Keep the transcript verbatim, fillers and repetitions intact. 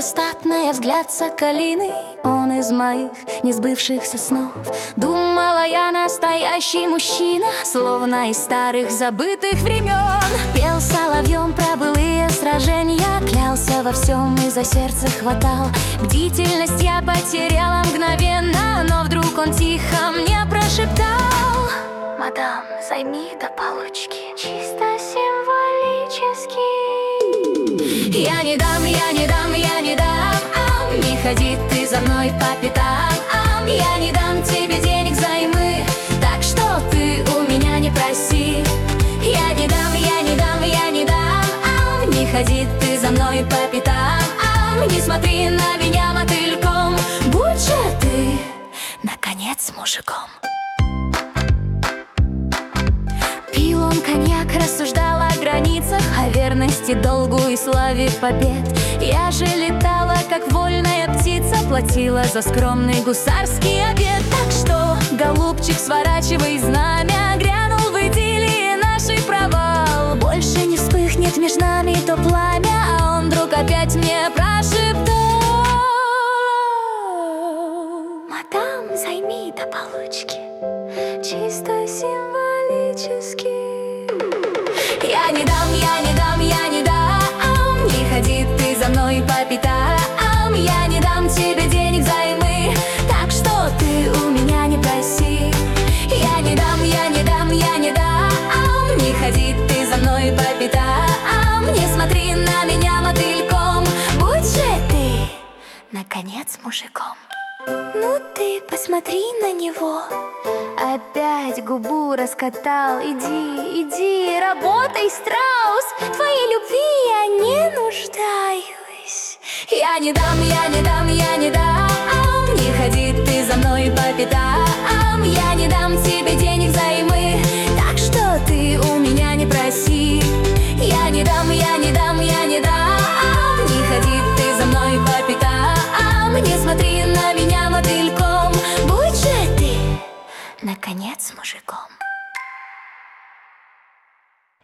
статная, взгляд соколиный. Он из моих несбывшихся снов. Думала я, настоящий мужчина, словно из старых забытых времен. Пел соловьем про былые сражения, клялся во всем и за сердце хватал. Бдительность я потеряла мгновенно, но вдруг он тихо мне прошептал: «Мадам, займи до получки, чисто символически». Я не дам, я не дам, я не дам, ам, не ходи ты за мной по пятам, ам, я не дам тебе денег взаймы, так что ты у меня не проси. Я не дам, я не дам, я не дам, ам, не ходи ты за мной по пятам, ам, не смотри на меня мотыльком, будь же ты, наконец, мужиком. Пил он коньяк, рассуждал о границах, о верности, долгу и славе побед. Я же летала, как вольная птица, платила за скромный гусарский обед. Так что, голубчик, сворачивай знамя, грянул в идиллии нашей провал. Больше не вспыхнет между нами то пламя, а он вдруг опять мне прошептал: «Мадам, займи до получки, чисто символически». Я не дам, я не дам, я не дам, не ходи ты за мной по пятам, я не дам тебе денег взаймы, так что ты у меня не проси. Я не дам, я не дам, я не дам, не ходи ты за мной по пятам, не смотри на меня мотыльком, будь же ты, наконец, мужиком. Ну ты посмотри на него, опять губу раскатал. Иди, иди, работай, страус, твоей любви я не нуждаюсь. Я не дам, я не дам, я не дам, не ходи ты за мной по пятам, я не дам тебе денег взаймы, так что ты у меня не проси. Я не дам, я не дам, я не дам, не ходи ты за мной по пятам, не смотри на меня мотыльком, будь же ты, наконец, мужиком.